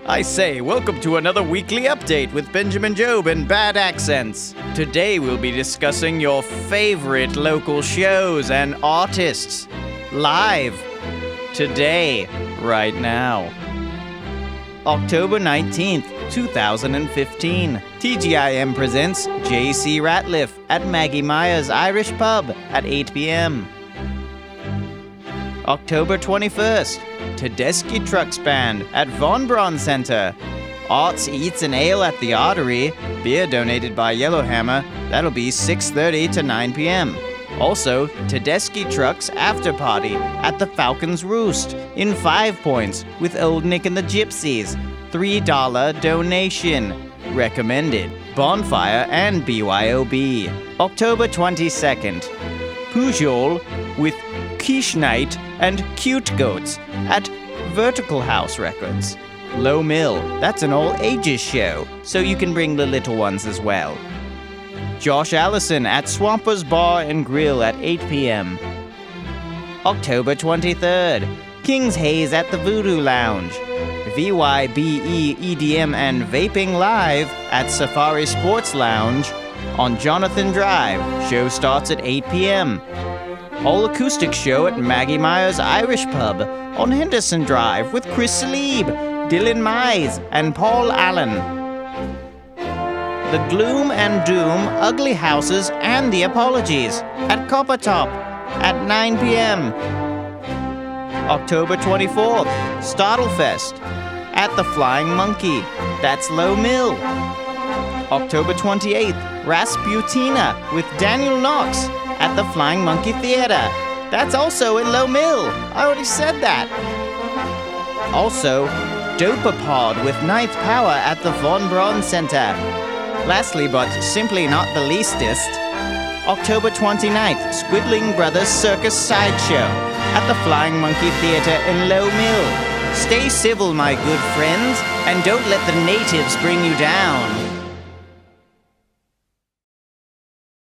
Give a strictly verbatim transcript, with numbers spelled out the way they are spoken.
I say, welcome to another weekly update with Benjamin Job and Bad Accents. Today we'll be discussing your favorite local shows and artists. Live. Today. Right now. October nineteenth, two thousand fifteen. T G I M presents J C Ratliff at Maggie Myers Irish Pub at eight p.m. October twenty-first. Tedeschi Trucks Band at Von Braun Center. Arts, Eats, and Ale at the Artery. Beer donated by Yellowhammer. That'll be six thirty to nine p.m. Also, Tedeschi Trucks After Party at the Falcon's Roost in Five Points with Old Nick and the Gypsies. three dollars donation. Recommended. Bonfire and B Y O B. October twenty-second. Pujol with Quiche Night and Cute Goats at Vertical House Records. Low Mill, that's an all-ages show, so you can bring the little ones as well. Josh Allison at Swampers Bar and Grill at eight p.m. October twenty-third. King's Haze at the Voodoo Lounge. V Y B E E D M and Vaping Live at Safari Sports Lounge on Jonathan Drive. Show starts at eight p.m. All-acoustic show at Maggie Myers Irish Pub on Henderson Drive with Chris Salib, Dylan Mize, and Paul Allen. The Gloom and Doom, Ugly Houses, and The Apologies at Copper Top at nine p.m. October twenty-fourth, Startlefest at the Flying Monkey. That's Low Mill. October twenty-eighth, Rasputina with Daniel Knox at the Flying Monkey Theater. That's also in Low Mill. I already said that. Also, Dopapod with Ninth Power at the Von Braun Center. Lastly, but simply not the leastest, October twenty-ninth, Squidling Brothers Circus Sideshow at the Flying Monkey Theater in Low Mill. Stay civil, my good friends, and don't let the natives bring you down.